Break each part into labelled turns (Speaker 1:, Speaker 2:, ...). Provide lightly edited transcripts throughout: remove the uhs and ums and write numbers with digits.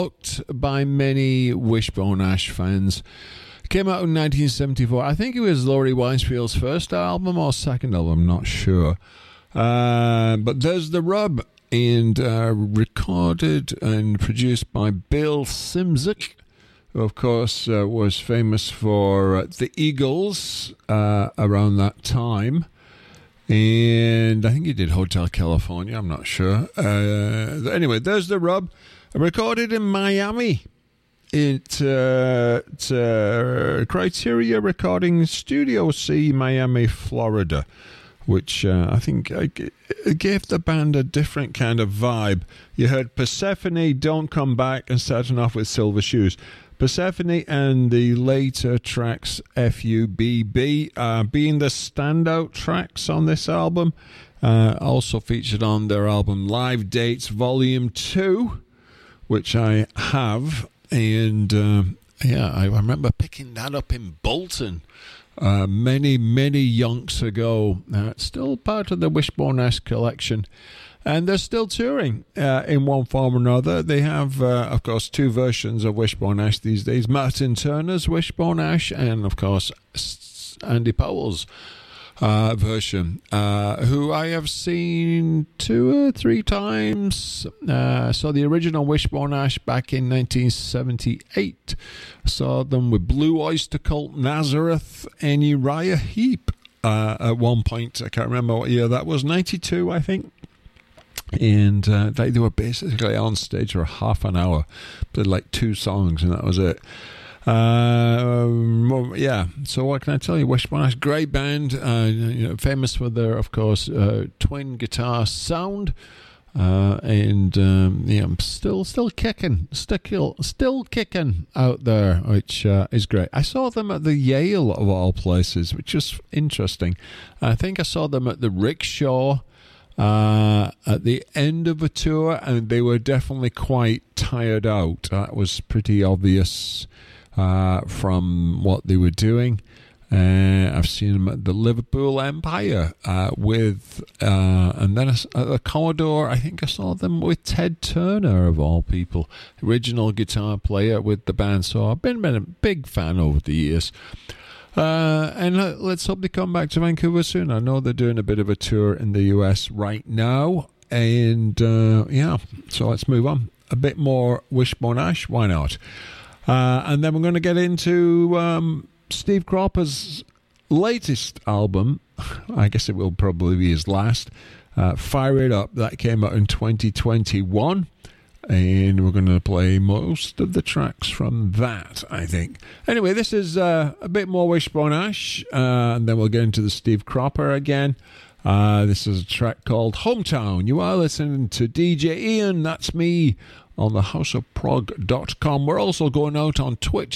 Speaker 1: overlooked by many Wishbone Ash fans. Came out in 1974. I think it was Laurie Weisfield's first album or second album, I'm not sure. But there's the rub, and recorded and produced by Bill Szymczyk, who of course was famous for the Eagles around that time. And I think he did Hotel California, I'm not sure. Anyway, there's the rub. Recorded in Miami. Criteria Recording Studio C, Miami, Florida, which I think gave the band a different kind of vibe. You heard Persephone, Don't Come Back, and starting off with Silver Shoes. Persephone and the later tracks FUBB being the standout tracks on this album. Also featured on their album Live Dates Volume 2, which I have. And I remember picking that up in Bolton many yonks ago. It's still part of the Wishbone Ash collection. And they're still touring in one form or another. They have, of course, two versions of Wishbone Ash these days. Martin Turner's Wishbone Ash and, of course, Andy Powell's version, who I have seen 2 or 3 times. Saw the original Wishbone Ash back in 1978. Saw them with Blue Oyster Cult, Nazareth, and Uriah Heep at one point. I can't remember what year that was. 92, I think. And they were basically on stage for half an hour. Played like 2 songs, and that was it. So what can I tell you? Wishbone Ash, great band, famous for their, of course, twin guitar sound, and still kicking out there, which is great. I saw them at the Yale of all places, which is interesting. I think I saw them at the Rickshaw at the end of a tour, and they were definitely quite tired out. That was pretty obvious from what they were doing. I've seen them at the Liverpool Empire and then at the Commodore. I think I saw them with Ted Turner, of all people, original guitar player with the band. So I've been a big fan over the years. And let's hope they come back to Vancouver soon. I know they're doing a bit of a tour in the US right now. And so let's move on. A bit more Wishbone Ash, why not? And then we're going to get into Steve Cropper's latest album. I guess it will probably be his last. Fire It Up. That came out in 2021. And we're going to play most of the tracks from that, I think. Anyway, this is a bit more Wishbone Ash, and then we'll get into the Steve Cropper again. This is a track called Hometown. You are listening to DJ Ian, that's me, on the houseofprog.com. We're also going out on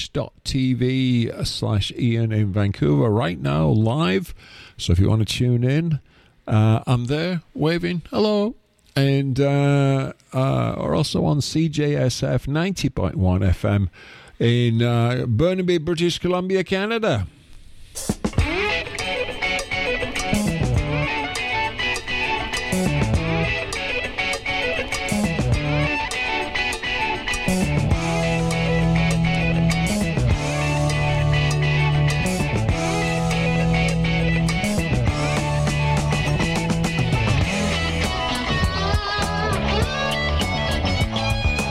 Speaker 1: twitch.tv/Ian in Vancouver right now, live. So if you want to tune in, I'm there, waving, hello. And are also on CJSF 90.1 FM in Burnaby, British Columbia, Canada.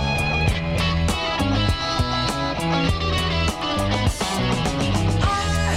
Speaker 2: I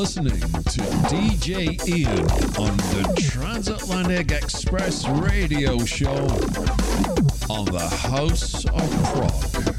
Speaker 1: listening to DJ Ian on the Transatlantic Express Radio Show on the House of Prog.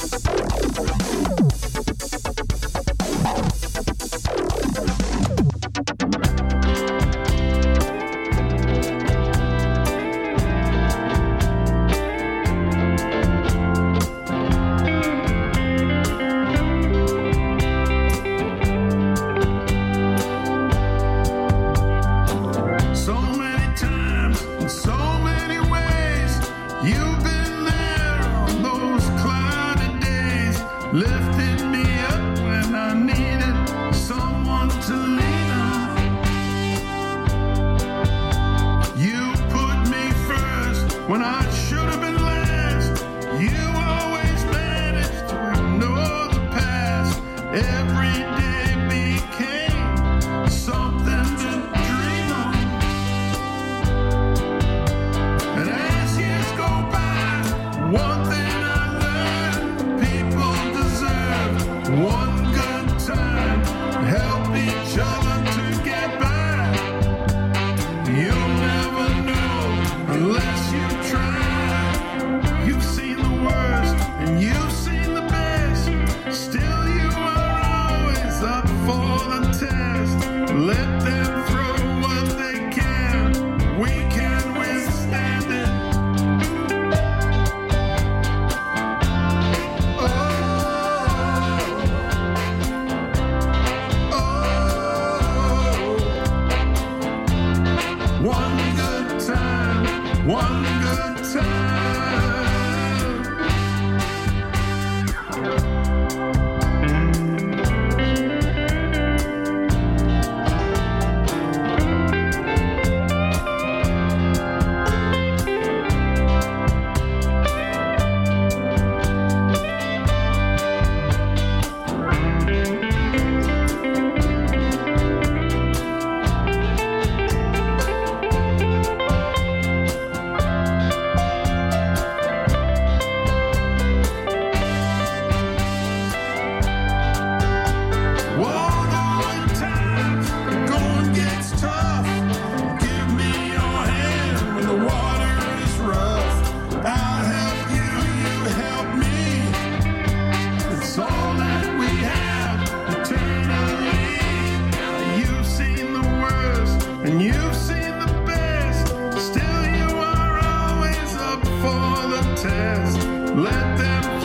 Speaker 2: Let them